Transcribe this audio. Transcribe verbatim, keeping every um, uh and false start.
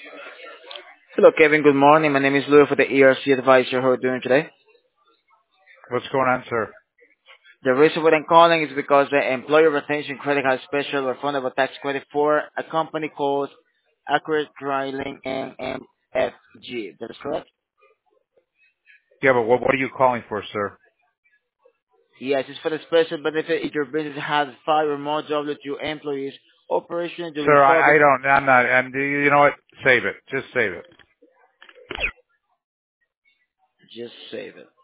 Hello, Kevin. Good morning. My name is Louis for the E R C advisor. How are you doing today? What's going on, sir? The reason why I'm calling is because the Employer Retention Credit Card Special refundable tax credit for a company called Accurate Drilling and M F G. That is correct? Yeah, but what, what are you calling for, sir? Yes, it's for the special benefit if your business has five or more W two employees operating during Sir, I, COVID. I don't, I'm not, and you you know what? Save it. Just save it. Just save it.